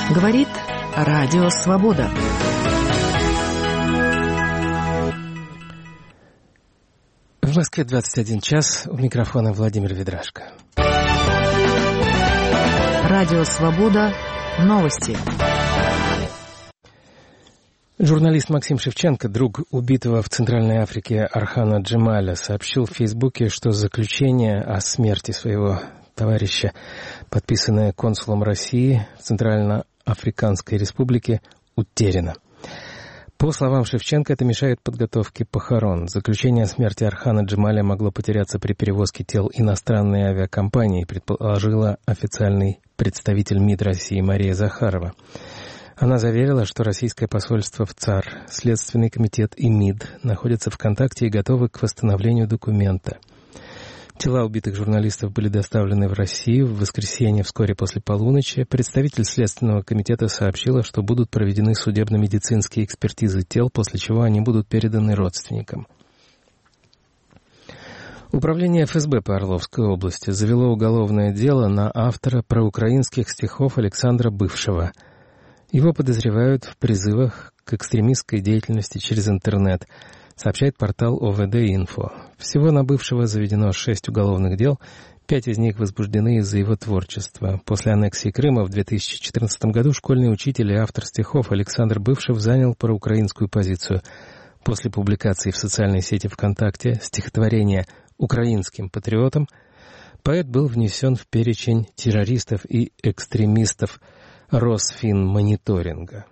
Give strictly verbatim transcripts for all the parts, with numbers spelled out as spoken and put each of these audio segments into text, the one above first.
Говорит Радио Свобода. В Москве двадцать один час. У микрофона Владимир Ведрашко. Радио Свобода. Новости. Журналист Максим Шевченко, друг убитого в Центральной Африке Архана Джемаля, сообщил в Фейсбуке, что заключение о смерти своего товарища, подписанное консулом России в Центральноафриканской Республике, утеряно. По словам Шевченко, это мешает подготовке похорон. Заключение о смерти Архана Джемаля могло потеряться при перевозке тел иностранной авиакомпании, предположила официальный представитель МИД России Мария Захарова. Она заверила, что российское посольство в ЦАР, Следственный комитет и МИД находятся в контакте и готовы к восстановлению документа. Тела убитых журналистов были доставлены в Россию в воскресенье вскоре после полуночи. Представитель Следственного комитета сообщила, что будут проведены судебно-медицинские экспертизы тел, после чего они будут переданы родственникам. Управление эф эс бэ по Орловской области завело уголовное дело на автора проукраинских стихов Александра Бывшего. Его подозревают в призывах к экстремистской деятельности через интернет, сообщает портал о вэ дэ Инфо. Всего на Бывшего заведено шесть уголовных дел, пять из них возбуждены из-за его творчества. После аннексии Крыма в две тысячи четырнадцатом году школьный учитель и автор стихов Александр Бывшев занял проукраинскую позицию. После публикации в социальной сети ВКонтакте стихотворения «Украинским патриотам» поэт был внесен в перечень террористов и экстремистов Росфинмониторинга.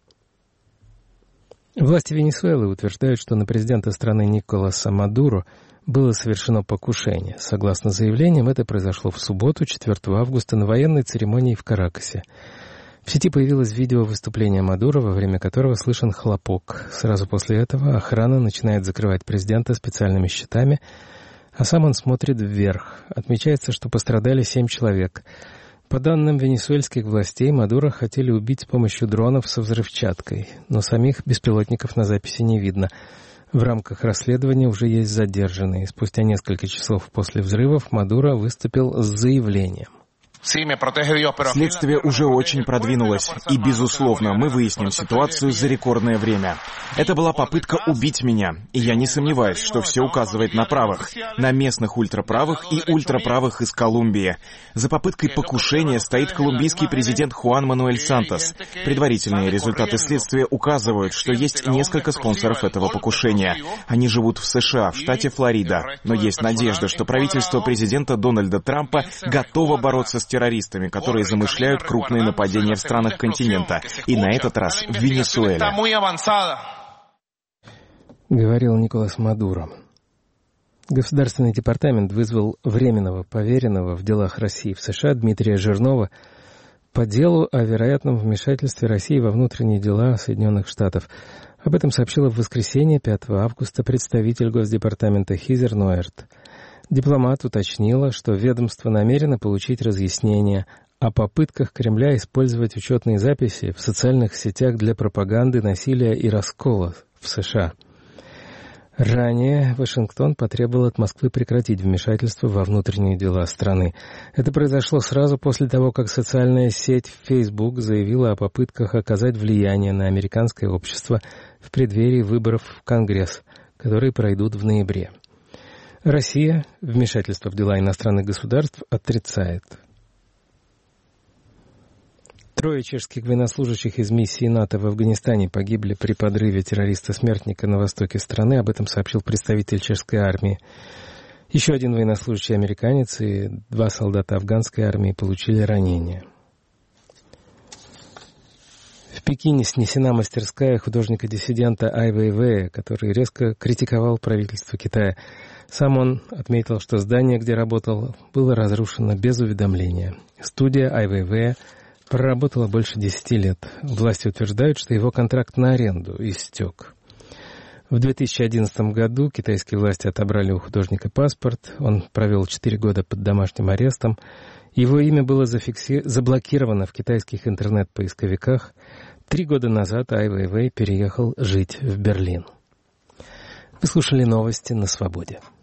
Власти Венесуэлы утверждают, что на президента страны Николаса Мадуро было совершено покушение. Согласно заявлениям, это произошло в субботу, четвёртого августа, на военной церемонии в Каракасе. В сети появилось видео выступления Мадуро, во время которого слышен хлопок. Сразу после этого охрана начинает закрывать президента специальными щитами, а сам он смотрит вверх. Отмечается, что пострадали семь человек. По данным венесуэльских властей, Мадуро хотели убить с помощью дронов со взрывчаткой, но самих беспилотников на записи не видно. В рамках расследования уже есть задержанные. Спустя несколько часов после взрывов Мадуро выступил с заявлением. Следствие уже очень продвинулось, и, безусловно, мы выясним ситуацию за рекордное время. Это была попытка убить меня, и я не сомневаюсь, что все указывает на правых, на местных ультраправых и ультраправых из Колумбии. За попыткой покушения стоит колумбийский президент Хуан Мануэль Сантос. Предварительные результаты следствия указывают, что есть несколько спонсоров этого покушения. Они живут в США, в штате Флорида, но есть надежда, что правительство президента Дональда Трампа готово бороться с террористами, которые замышляют крупные нападения в странах континента, и на этот раз в Венесуэле. Говорил Николас Мадуро. Государственный департамент вызвал временного поверенного в делах России в США Дмитрия Жирнова по делу о вероятном вмешательстве России во внутренние дела Соединенных Штатов. Об этом сообщила в воскресенье, пятого августа, представитель Госдепартамента Хизер Ноэрт. Дипломат уточнила, что ведомство намерено получить разъяснение о попытках Кремля использовать учетные записи в социальных сетях для пропаганды насилия и раскола в США. Ранее Вашингтон потребовал от Москвы прекратить вмешательство во внутренние дела страны. Это произошло сразу после того, как социальная сеть Facebook заявила о попытках оказать влияние на американское общество в преддверии выборов в Конгресс, которые пройдут в ноябре. Россия вмешательство в дела иностранных государств отрицает. Трое чешских военнослужащих из миссии НАТО в Афганистане погибли при подрыве террориста-смертника на востоке страны. Об этом сообщил представитель чешской армии. Еще один военнослужащий американец и два солдата афганской армии получили ранения. В Пекине снесена мастерская художника-диссидента Ай Вэйвэя, который резко критиковал правительство Китая. Сам он отметил, что здание, где работал, было разрушено без уведомления. Студия Ай Вэйвэя проработала больше десяти лет. Власти утверждают, что его контракт на аренду истек. В две тысячи одиннадцатом году китайские власти отобрали у художника паспорт. Он провел четыре года под домашним арестом. Его имя было зафикси... заблокировано в китайских интернет-поисковиках. Три года назад Ай Вэйвэй переехал жить в Берлин. Вы слушали новости на Свободе.